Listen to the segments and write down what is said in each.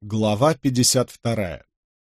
Глава 52.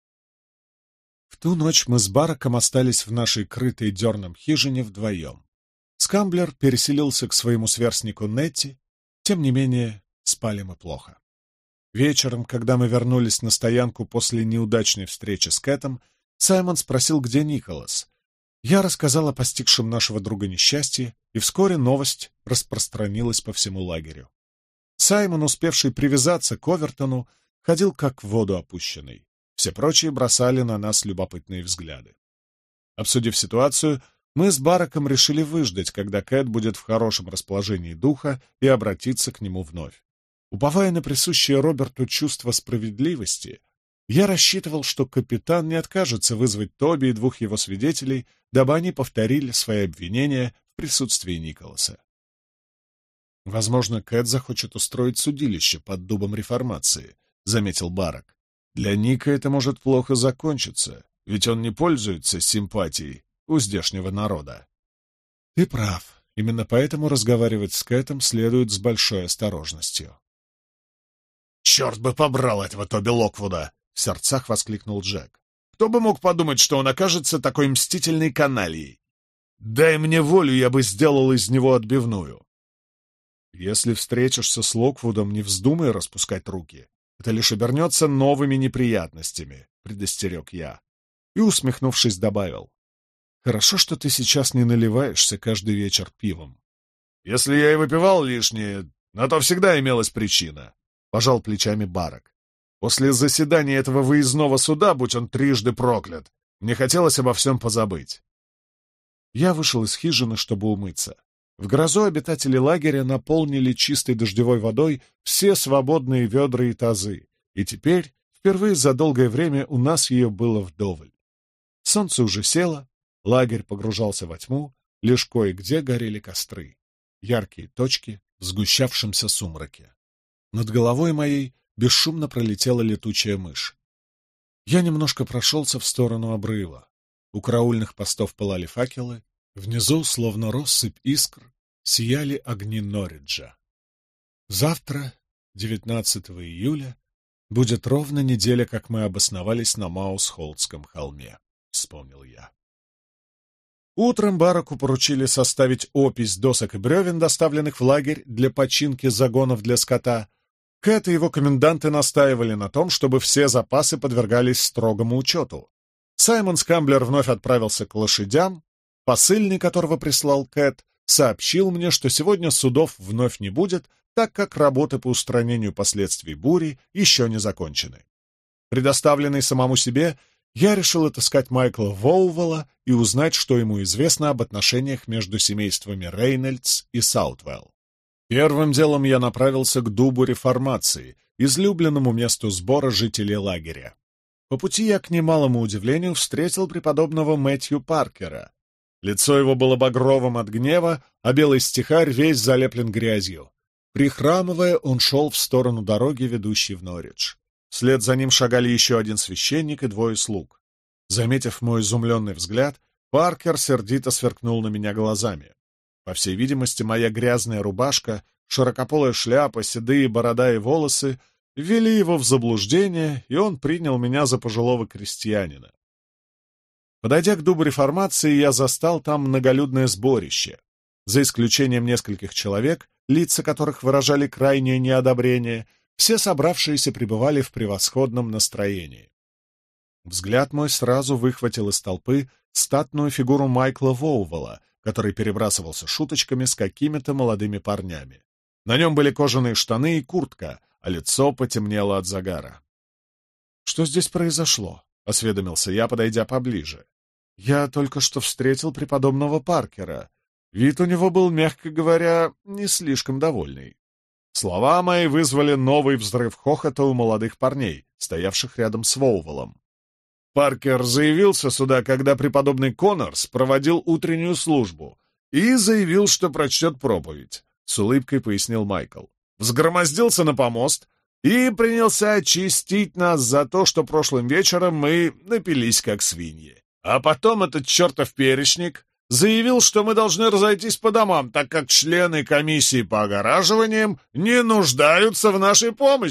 В ту ночь мы с Бараком остались в нашей крытой дерном хижине вдвоем. Скамблер переселился к своему сверстнику Нетти, тем не менее спали мы плохо. Вечером, когда мы вернулись на стоянку после неудачной встречи с Кэтом, Саймон спросил, где Николас. Я рассказал о постигшем нашего друга несчастье, и вскоре новость распространилась по всему лагерю. Саймон, успевший привязаться к Овертону, ходил как в воду опущенный. Все прочие бросали на нас любопытные взгляды. Обсудив ситуацию, мы с Бараком решили выждать, когда Кэт будет в хорошем расположении духа, и обратиться к нему вновь. Уповая на присущее Роберту чувство справедливости, я рассчитывал, что капитан не откажется вызвать Тоби и двух его свидетелей, дабы они повторили свои обвинения в присутствии Николаса. «Возможно, Кэт захочет устроить судилище под дубом реформации», — заметил Барак. «Для Ника это может плохо закончиться, ведь он не пользуется симпатией у здешнего народа». «Ты прав. Именно поэтому разговаривать с Кэтом следует с большой осторожностью». «Черт бы побрал этого Тоби Локвуда!» — в сердцах воскликнул Джек. «Кто бы мог подумать, что он окажется такой мстительной канальей? Дай мне волю, я бы сделал из него отбивную». «Если встретишься с Локвудом, не вздумай распускать руки. Это лишь обернется новыми неприятностями», — предостерег я. И, усмехнувшись, добавил. «Хорошо, что ты сейчас не наливаешься каждый вечер пивом». «Если я и выпивал лишнее, на то всегда имелась причина», — пожал плечами Барак. «После заседания этого выездного суда, будь он трижды проклят, мне хотелось обо всем позабыть». Я вышел из хижины, чтобы умыться. В грозу обитатели лагеря наполнили чистой дождевой водой все свободные ведра и тазы, и теперь, впервые за долгое время, у нас ее было вдоволь. Солнце уже село, лагерь погружался во тьму, лишь кое-где горели костры, яркие точки в сгущавшемся сумраке. Над головой моей бесшумно пролетела летучая мышь. Я немножко прошелся в сторону обрыва. У караульных постов пылали факелы, внизу, словно россыпь искр, сияли огни Норриджа. Завтра, 19 июля, будет ровно неделя, как мы обосновались на Маус-Холдском холме, — вспомнил я. Утром Бараку поручили составить опись досок и бревен, доставленных в лагерь для починки загонов для скота. Кэт и его коменданты настаивали на том, чтобы все запасы подвергались строгому учету. Саймон Скамблер вновь отправился к лошадям. Посыльный, которого прислал Кэт, сообщил мне, что сегодня судов вновь не будет, так как работы по устранению последствий бури еще не закончены. Предоставленный самому себе, я решил отыскать Майкла Воувелла и узнать, что ему известно об отношениях между семействами Рейнольдс и Саутвелл. Первым делом я направился к дубу реформации, излюбленному месту сбора жителей лагеря. По пути я, к немалому удивлению, встретил преподобного Мэтью Паркера. Лицо его было багровым от гнева, а белый стихарь весь залеплен грязью. Прихрамывая, он шел в сторону дороги, ведущей в Норридж. Вслед за ним шагали еще один священник и двое слуг. Заметив мой изумленный взгляд, Паркер сердито сверкнул на меня глазами. По всей видимости, моя грязная рубашка, широкополая шляпа, седые борода и волосы ввели его в заблуждение, и он принял меня за пожилого крестьянина. Подойдя к дубу реформации, я застал там многолюдное сборище. За исключением нескольких человек, лица которых выражали крайнее неодобрение, все собравшиеся пребывали в превосходном настроении. Взгляд мой сразу выхватил из толпы статную фигуру Майкла Воувелла, который перебрасывался шуточками с какими-то молодыми парнями. На нем были кожаные штаны и куртка, а лицо потемнело от загара. «Что здесь произошло?» — осведомился я, подойдя поближе. «Я только что встретил преподобного Паркера. Вид у него был, мягко говоря, не слишком довольный». Слова мои вызвали новый взрыв хохота у молодых парней, стоявших рядом с Воувеллом. Паркер заявился сюда, когда преподобный Коннорс проводил утреннюю службу, и заявил, что прочтет проповедь, — с улыбкой пояснил Майкл. Взгромоздился на помост и принялся очистить нас за то, что прошлым вечером мы напились как свиньи. А потом этот чертов перечник заявил, что мы должны разойтись по домам, так как члены комиссии по огораживаниям не нуждаются в нашей помощи.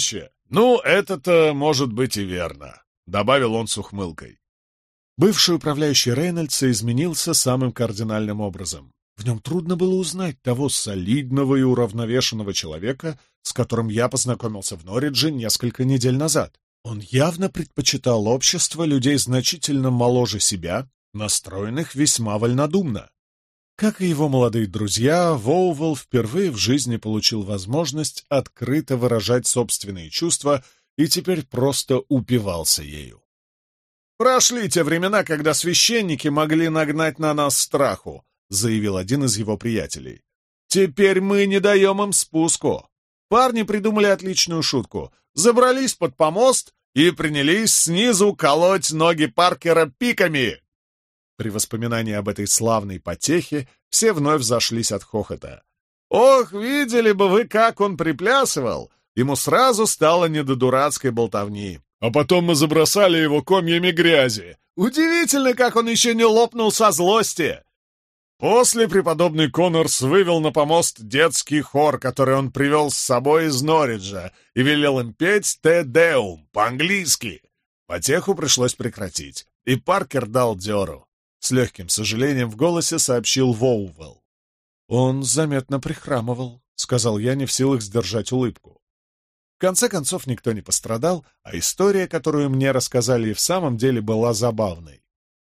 «Ну, это-то может быть и верно», — добавил он с ухмылкой. Бывший управляющий Рейнольдса изменился самым кардинальным образом. В нем трудно было узнать того солидного и уравновешенного человека, с которым я познакомился в Норридже несколько недель назад. Он явно предпочитал общество людей значительно моложе себя, настроенных весьма вольнодумно. Как и его молодые друзья, Воувелл впервые в жизни получил возможность открыто выражать собственные чувства и теперь просто упивался ею. «Прошли те времена, когда священники могли нагнать на нас страху», — заявил один из его приятелей. «Теперь мы не даем им спуску. Парни придумали отличную шутку. Забрались под помост и принялись снизу колоть ноги Паркера пиками». При воспоминании об этой славной потехе все вновь зашлись от хохота. «Ох, видели бы вы, как он приплясывал!» Ему сразу стало не до дурацкой болтовни. А потом мы забросали его комьями грязи. Удивительно, как он еще не лопнул со злости. После преподобный Коннорс вывел на помост детский хор, который он привел с собой из Норриджа, и велел им петь «Те Деум» по-английски. Потеху пришлось прекратить, и Паркер дал дёру. С легким сожалением в голосе сообщил Воувелл. «Он заметно прихрамывал», — сказал я, не в силах сдержать улыбку. В конце концов, никто не пострадал, а история, которую мне рассказали, и в самом деле была забавной.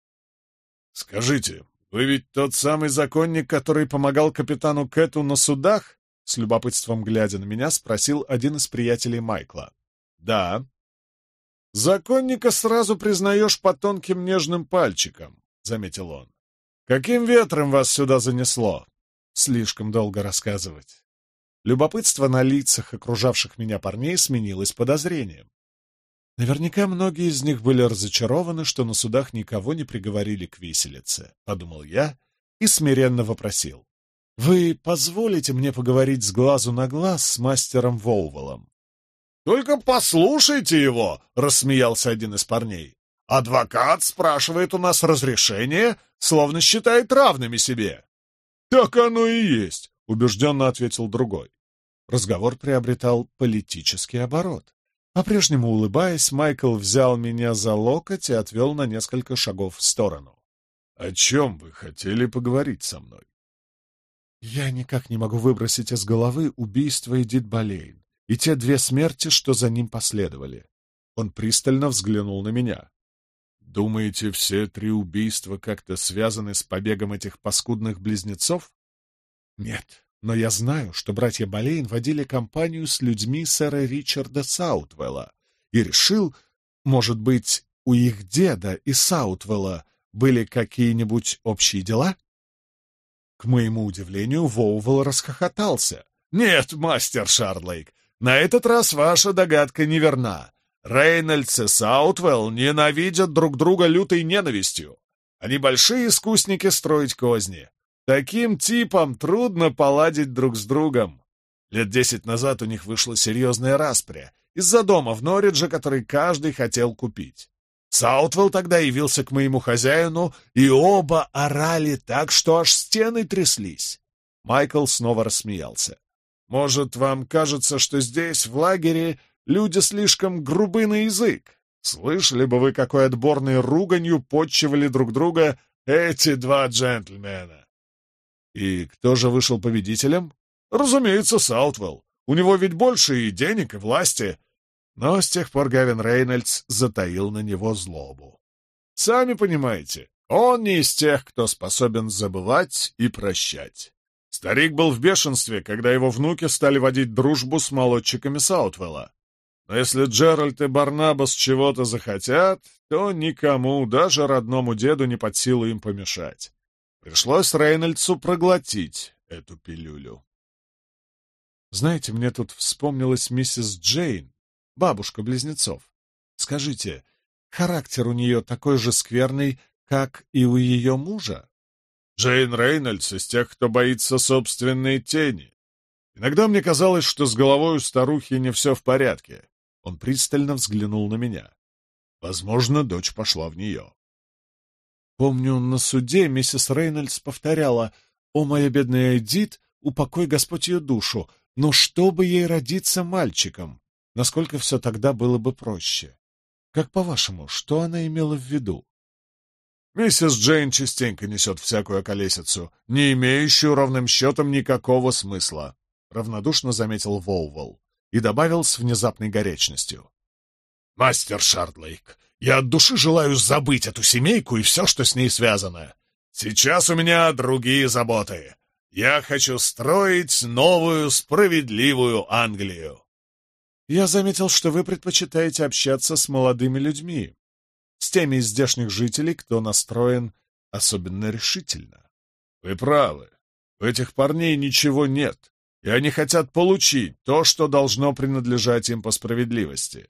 «Скажите, вы ведь тот самый законник, который помогал капитану Кэту на судах?» С любопытством глядя на меня, спросил один из приятелей Майкла. «Да». «Законника сразу признаешь по тонким нежным пальчикам», — заметил он. «Каким ветром вас сюда занесло?» Слишком долго рассказывать. Любопытство на лицах окружавших меня парней сменилось подозрением. Наверняка многие из них были разочарованы, что на судах никого не приговорили к виселице, — подумал я и смиренно вопросил. — Вы позволите мне поговорить с глазу на глаз с мастером Воувеллом? — Только послушайте его, — рассмеялся один из парней. — Адвокат спрашивает у нас разрешение, словно считает равными себе. — Так оно и есть, — убежденно ответил другой. Разговор приобретал политический оборот. По-прежнему улыбаясь, Майкл взял меня за локоть и отвел на несколько шагов в сторону. — О чем вы хотели поговорить со мной? Я никак не могу выбросить из головы убийство Эдит Болейн и те 2 смерти, что за ним последовали. Он пристально взглянул на меня. Думаете, все 3 убийства как-то связаны с побегом этих паскудных близнецов? Нет, но я знаю, что братья Болейн водили компанию с людьми сэра Ричарда Саутвелла и решил, может быть, у их деда и Саутвелла были какие-нибудь общие дела? К моему удивлению, Воувелл расхохотался. «Нет, мастер Шардлейк, на этот раз ваша догадка неверна. Рейнольдс и Саутвелл ненавидят друг друга лютой ненавистью. Они большие искусники строить козни. Таким типам трудно поладить друг с другом. Лет 10 назад у них вышла серьезная распря из-за дома в Норридже, который каждый хотел купить. Саутвелл тогда явился к моему хозяину, и оба орали так, что аж стены тряслись. Майкл снова рассмеялся. «Может, вам кажется, что здесь, в лагере, люди слишком грубы на язык? Слышали бы вы, какой отборной руганью подчивали друг друга эти 2 джентльмена?» «И кто же вышел победителем?» «Разумеется, Саутвелл. У него ведь больше и денег, и власти». Но с тех пор Гавин Рейнольдс затаил на него злобу. Сами понимаете, он не из тех, кто способен забывать и прощать. Старик был в бешенстве, когда его внуки стали водить дружбу с молодчиками Саутвелла. Но если Джеральд и Барнабас чего-то захотят, то никому, даже родному деду, не под силу им помешать. Пришлось Рейнольдсу проглотить эту пилюлю. Знаете, мне тут вспомнилась миссис Джейн, бабушка близнецов. Скажите, характер у нее такой же скверный, как и у ее мужа? Джейн Рейнольдс из тех, кто боится собственной тени. Иногда мне казалось, что с головой у старухи не все в порядке. Он пристально взглянул на меня. Возможно, дочь пошла в нее. Помню, на суде миссис Рейнольдс повторяла: «О, моя бедная Эдит, упокой Господь ее душу, но чтобы ей родиться мальчиком». насколько все тогда было бы проще. Как по-вашему, что она имела в виду? Миссис Джейн частенько несет всякую околесицу, не имеющую ровным счетом никакого смысла, — равнодушно заметил Воувол и добавил с внезапной горячностью. — Мастер Шардлейк, я от души желаю забыть эту семейку и все, что с ней связано. Сейчас у меня другие заботы. Я хочу строить новую справедливую Англию. Я заметил, что вы предпочитаете общаться с молодыми людьми, с теми из здешних жителей, кто настроен особенно решительно. Вы правы. У этих парней ничего нет, и они хотят получить то, что должно принадлежать им по справедливости.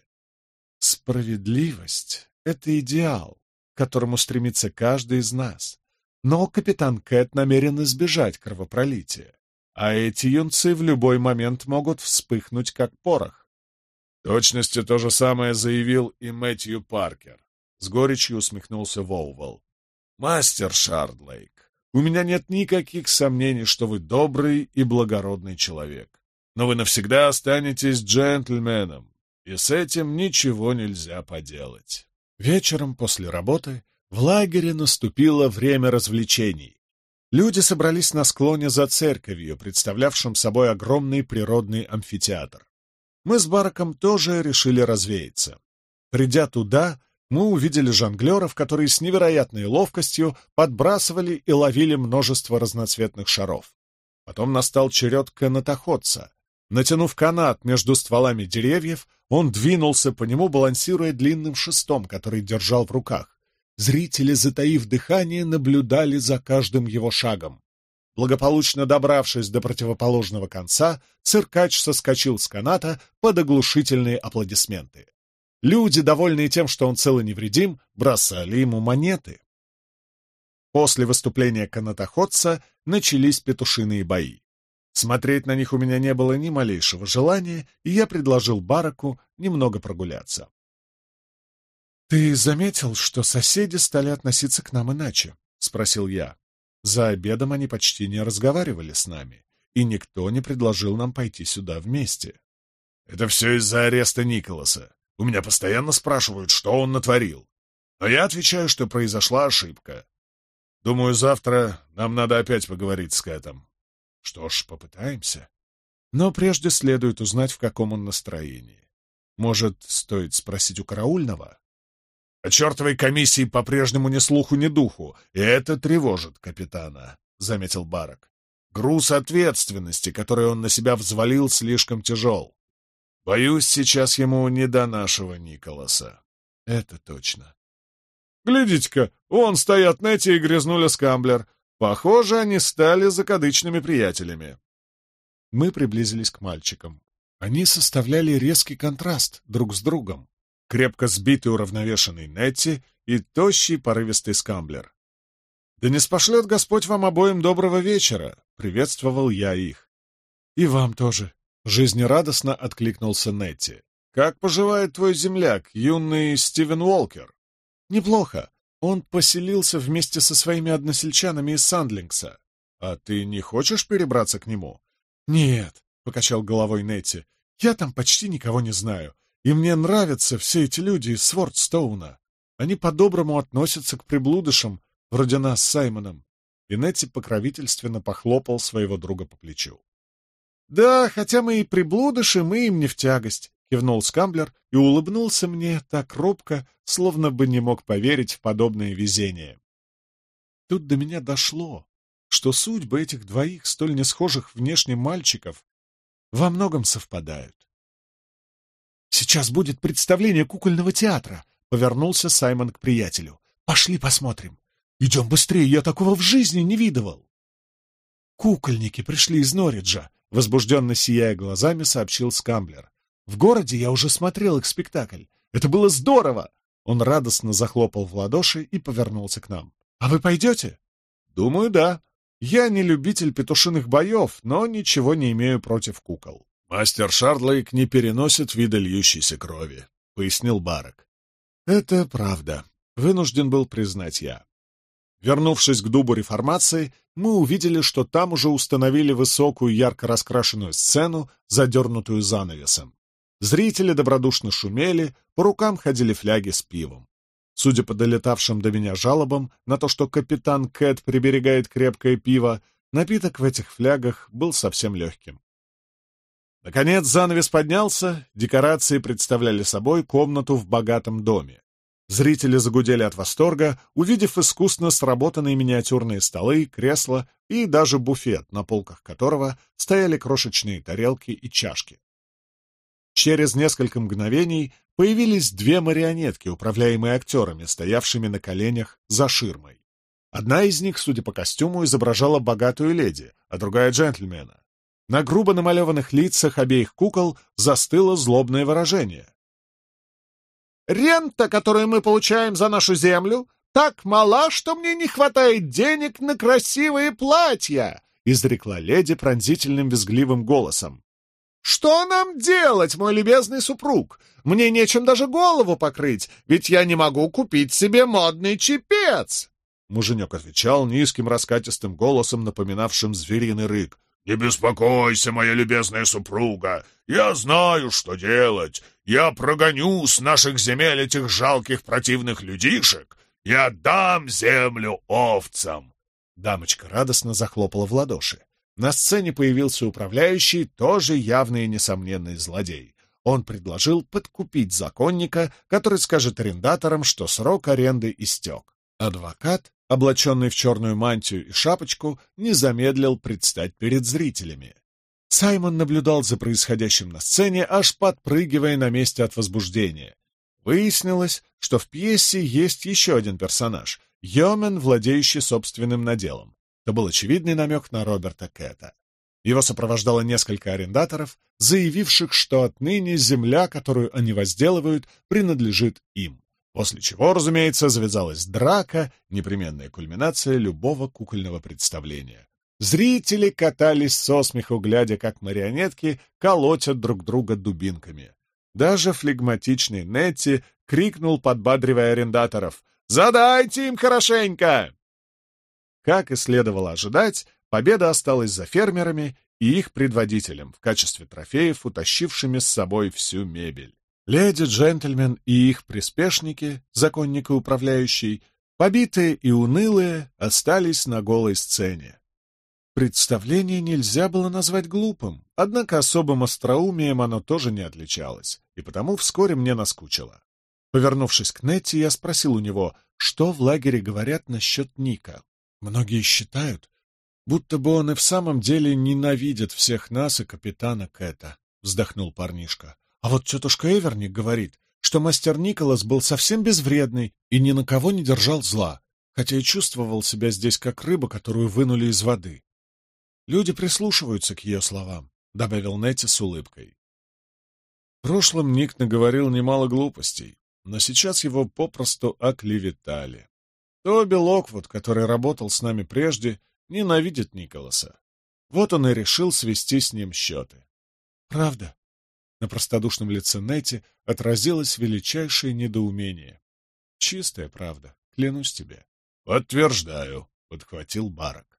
Справедливость — это идеал, к которому стремится каждый из нас. Но капитан Кэт намерен избежать кровопролития, а эти юнцы в любой момент могут вспыхнуть, как порох. В точности то же самое заявил и Мэтью Паркер. С горечью усмехнулся Воувол. «Мастер Шардлейк, у меня нет никаких сомнений, что вы добрый и благородный человек. Но вы навсегда останетесь джентльменом, и с этим ничего нельзя поделать». Вечером после работы в лагере наступило время развлечений. Люди собрались на склоне за церковью, представлявшим собой огромный природный амфитеатр. Мы с Бараком тоже решили развеяться. Придя туда, мы увидели жонглеров, которые с невероятной ловкостью подбрасывали и ловили множество разноцветных шаров. Потом настал черед канатоходца. Натянув канат между стволами деревьев, он двинулся по нему, балансируя длинным шестом, который держал в руках. Зрители, затаив дыхание, наблюдали за каждым его шагом. Благополучно добравшись до противоположного конца, циркач соскочил с каната под оглушительные аплодисменты. Люди, довольные тем, что он цел и невредим, бросали ему монеты. После выступления канатоходца начались петушиные бои. Смотреть на них у меня не было ни малейшего желания, и я предложил Бараку немного прогуляться. «Ты заметил, что соседи стали относиться к нам иначе?» — спросил я. За обедом они почти не разговаривали с нами, и никто не предложил нам пойти сюда вместе. «Это все из-за ареста Николаса. У меня постоянно спрашивают, что он натворил. Но я отвечаю, что произошла ошибка. Думаю, завтра нам надо опять поговорить с Кэтом». «Что ж, попытаемся. Но прежде следует узнать, в каком он настроении. Может, стоит спросить у караульного?» «О чертовой комиссии по-прежнему ни слуху, ни духу, и это тревожит капитана», — заметил Барак. «Груз ответственности, который он на себя взвалил, слишком тяжел. Боюсь, сейчас ему не до нашего Николаса». «Это точно». «Глядите-ка, вон стоят Нетти и грязнуля Скамблер. Похоже, они стали закадычными приятелями». Мы приблизились к мальчикам. Они составляли резкий контраст друг с другом. Крепко сбитый уравновешенный Нетти и тощий порывистый Скамблер. «Да не спошлет Господь вам обоим доброго вечера!» — приветствовал я их. «И вам тоже!» — жизнерадостно откликнулся Нетти. «Как поживает твой земляк, юный Стивен Уолкер?» «Неплохо. Он поселился вместе со своими односельчанами из Сандлингса. А ты не хочешь перебраться к нему?» «Нет», — покачал головой Нетти, — «я там почти никого не знаю. И мне нравятся все эти люди из Свордстоуна. Они по-доброму относятся к приблудышам, вроде нас с Саймоном». И Нетти покровительственно похлопал своего друга по плечу. «Да, хотя мы и приблудыши, мы им не в тягость», — кивнул Скамблер и улыбнулся мне так робко, словно бы не мог поверить в подобное везение. Тут до меня дошло, что судьбы этих двоих, столь несхожих внешне мальчиков, во многом совпадают. «Сейчас будет представление кукольного театра», — повернулся Саймон к приятелю. «Пошли посмотрим. Идем быстрее, я такого в жизни не видывал». «Кукольники пришли из Норриджа», — возбужденно сияя глазами, сообщил Скамблер. «В городе я уже смотрел их спектакль. Это было здорово!» Он радостно захлопал в ладоши и повернулся к нам. «А вы пойдете?» «Думаю, да. Я не любитель петушиных боев, но ничего не имею против кукол». «Мастер Шардлейк не переносит вида льющейся крови», — пояснил Барак. «Это правда», — вынужден был признать я. Вернувшись к дубу реформации, мы увидели, что там уже установили высокую ярко раскрашенную сцену, задернутую занавесом. Зрители добродушно шумели, по рукам ходили фляги с пивом. Судя по долетавшим до меня жалобам на то, что капитан Кэт приберегает крепкое пиво, напиток в этих флягах был совсем легким. Наконец занавес поднялся, декорации представляли собой комнату в богатом доме. Зрители загудели от восторга, увидев искусно сработанные миниатюрные столы, кресла и даже буфет, на полках которого стояли крошечные тарелки и чашки. Через несколько мгновений появились две марионетки, управляемые актерами, стоявшими на коленях за ширмой. Одна из них, судя по костюму, изображала богатую леди, а другая — джентльмена. На грубо намалеванных лицах обеих кукол застыло злобное выражение. «Рента, которую мы получаем за нашу землю, так мала, что мне не хватает денег на красивые платья!» — изрекла леди пронзительным визгливым голосом. «Что нам делать, мой любезный супруг? Мне нечем даже голову покрыть, ведь я не могу купить себе модный чепец!» Муженек отвечал низким раскатистым голосом, напоминавшим звериный рык. «Не беспокойся, моя любезная супруга, я знаю, что делать. Я прогоню с наших земель этих жалких противных людишек и отдам землю овцам!» Дамочка радостно захлопала в ладоши. На сцене появился управляющий, тоже явный и несомненный злодей. Он предложил подкупить законника, который скажет арендаторам, что срок аренды истек. Адвокат, облаченный в черную мантию и шапочку, не замедлил предстать перед зрителями. Саймон наблюдал за происходящим на сцене, аж подпрыгивая на месте от возбуждения. Выяснилось, что в пьесе есть еще один персонаж — Йомен, владеющий собственным наделом. Это был очевидный намек на Роберта Кэта. Его сопровождало несколько арендаторов, заявивших, что отныне земля, которую они возделывают, принадлежит им. После чего, разумеется, завязалась драка, непременная кульминация любого кукольного представления. Зрители катались со смеху, глядя, как марионетки колотят друг друга дубинками. Даже флегматичный Нетти крикнул, подбадривая арендаторов: «Задайте им хорошенько!» Как и следовало ожидать, победа осталась за фермерами и их предводителем в качестве трофеев, утащившими с собой всю мебель. Леди, джентльмен и их приспешники, законник и управляющий, побитые и унылые, остались на голой сцене. Представление нельзя было назвать глупым, однако особым остроумием оно тоже не отличалось, и потому вскоре мне наскучило. Повернувшись к Нетти, я спросил у него, что в лагере говорят насчет Ника. Многие считают, будто бы он и в самом деле ненавидит всех нас и капитана Кэта, — вздохнул парнишка. А вот тетушка Эверник говорит, что мастер Николас был совсем безвредный и ни на кого не держал зла, хотя и чувствовал себя здесь как рыба, которую вынули из воды. Люди прислушиваются к ее словам, — добавил Нетти с улыбкой. В прошлом Ник наговорил немало глупостей, но сейчас его попросту оклеветали. Тоби Локвуд, который работал с нами прежде, ненавидит Николаса. Вот он и решил свести с ним счеты. Правда? На простодушном лице Нетти отразилось величайшее недоумение. Чистая правда, клянусь тебе. Подтверждаю, подхватил Барак.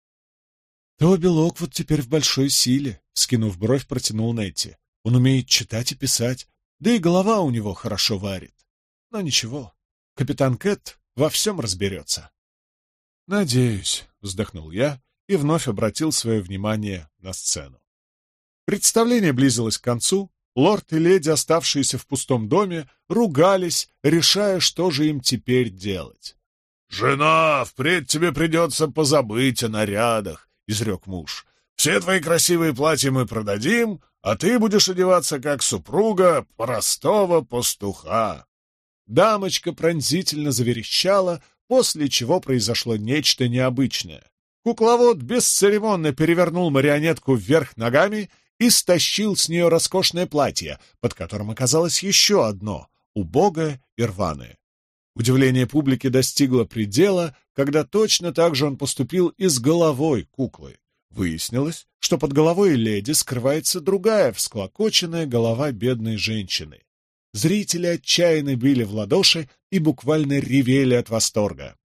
Тоби Локвуд теперь в большой силе, скинув бровь, протянул Нетти. Он умеет читать и писать, да и голова у него хорошо варит. Но ничего, капитан Кэт во всем разберется. «Надеюсь», — вздохнул я и вновь обратил свое внимание на сцену. Представление близилось к концу, лорд и леди, оставшиеся в пустом доме, ругались, решая, что же им теперь делать. «Жена, впредь тебе придется позабыть о нарядах», — изрек муж. «Все твои красивые платья мы продадим, а ты будешь одеваться как супруга простого пастуха». Дамочка пронзительно заверещала, после чего произошло нечто необычное. Кукловод бесцеремонно перевернул марионетку вверх ногами и стащил с нее роскошное платье, под которым оказалось еще одно, убогое и рваное. Удивление публики достигло предела, когда точно так же он поступил и с головой куклы. Выяснилось, что под головой леди скрывается другая всклокоченная голова бедной женщины. Зрители отчаянно били в ладоши и буквально ревели от восторга.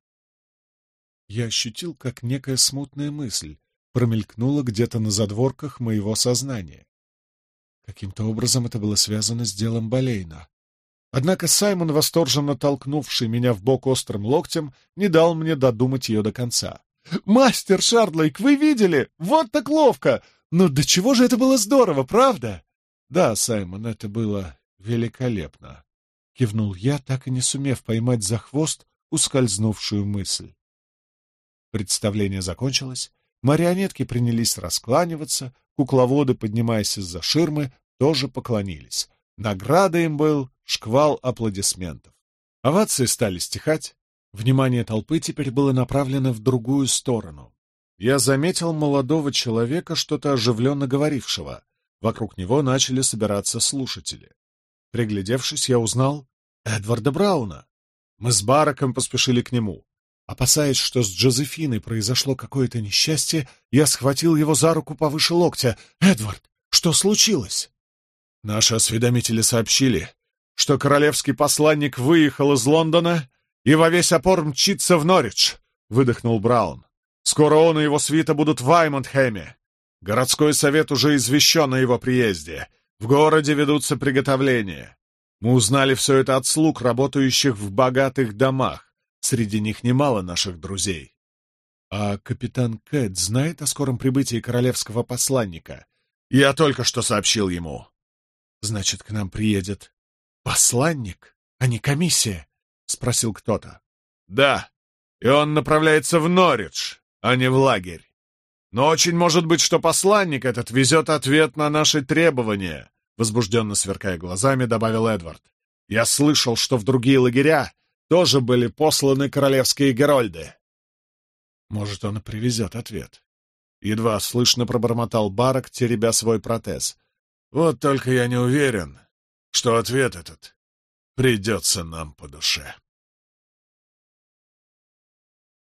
Я ощутил, как некая смутная мысль промелькнула где-то на задворках моего сознания. Каким-то образом это было связано с делом Болейна. Однако Саймон, восторженно толкнувший меня в бок острым локтем, не дал мне додумать ее до конца. «Мастер Шардлейк, вы видели? Вот так ловко! Ну до чего же это было здорово, правда?» «Да, Саймон, это было великолепно», — кивнул я, так и не сумев поймать за хвост ускользнувшую мысль. Представление закончилось, марионетки принялись раскланиваться, кукловоды, поднимаясь из-за ширмы, тоже поклонились. Наградой им был шквал аплодисментов. Овации стали стихать, внимание толпы теперь было направлено в другую сторону. Я заметил молодого человека, что-то оживленно говорившего. Вокруг него начали собираться слушатели. Приглядевшись, я узнал Эдварда Брауна. Мы с Бараком поспешили к нему. Опасаясь, что с Джозефиной произошло какое-то несчастье, я схватил его за руку повыше локтя. «Эдвард, что случилось?» Наши осведомители сообщили, что королевский посланник выехал из Лондона и во весь опор мчится в Норвич, — выдохнул Браун. Скоро он и его свита будут в Ваймонтхэме. Городской совет уже извещен о его приезде. В городе ведутся приготовления. Мы узнали все это от слуг, работающих в богатых домах. Среди них немало наших друзей. А капитан Кэт знает о скором прибытии королевского посланника? Я только что сообщил ему. Значит, к нам приедет посланник, а не комиссия? — спросил кто-то. Да, и он направляется в Норвич, а не в лагерь. Но очень может быть, что посланник этот везет ответ на наши требования, — возбужденно сверкая глазами, добавил Эдвард. Я слышал, что в другие лагеря тоже были посланы королевские герольды. Может, он и привезет ответ. Едва слышно пробормотал Барак, теребя свой протез. Вот только я не уверен, что ответ этот придется нам по душе.